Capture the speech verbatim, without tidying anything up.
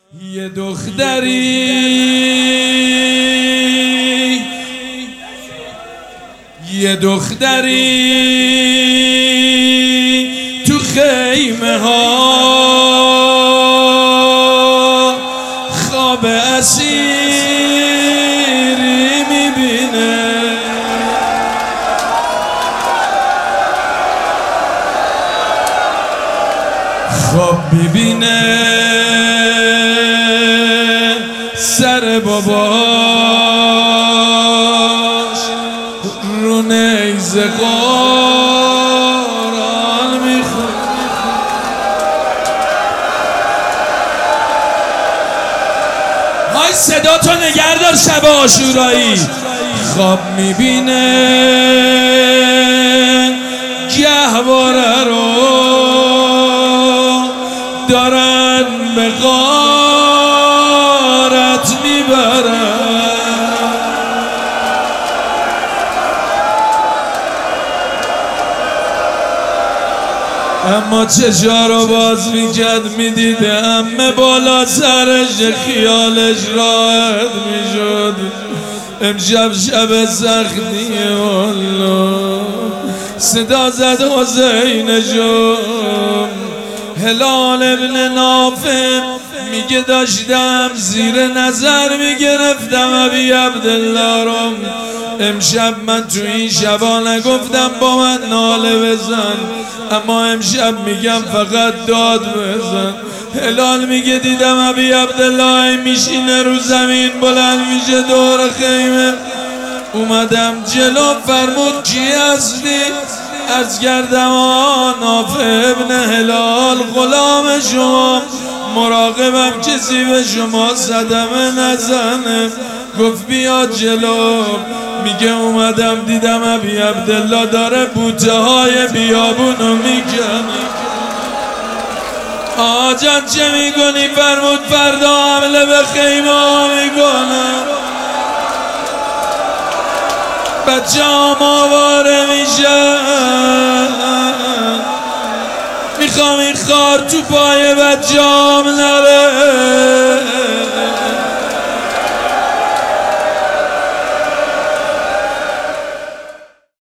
یه دختری یه دختری تو خیمه ها خواب اسیری میبینه، خواب میبینه سر باباش رو نیزه قرآن میخونه. های صدا تو نگردار شب عاشورایی. خواب میبینه گهواره رو دارن به غارت میبرن، اما چشا رو باز میکرد میدیده امه بالا سرش، خیالش راحت میشد. امشب شب سختیه والله. صدا زد حسین جون. هلال ابن نافع میگه داشتم زیر نظر میگرفتم ابی عبدالله رو. امشب من تو این شبا نگفتم با من ناله بزن، اما امشب میگم فقط داد بزن. هلال میگه دیدم ابی عبدالله میشینه رو زمین، بلند میشه دور خیمه. اومدم جلو، فرمود کی هستی؟ از کردم نافع ابن هلال غلام شما، مراقبم کسی به شما صدمه نزنه. گفت بیاد جلو. میگه اومدم دیدم ابی عبدالله داره بوته های بیابونو میکنه. آجان چه میکنی؟ فرمود فردا حمله به خیمه ها میکنم، بچه ها آواره میشن، میخوام این خار تو پای بچه هام نره.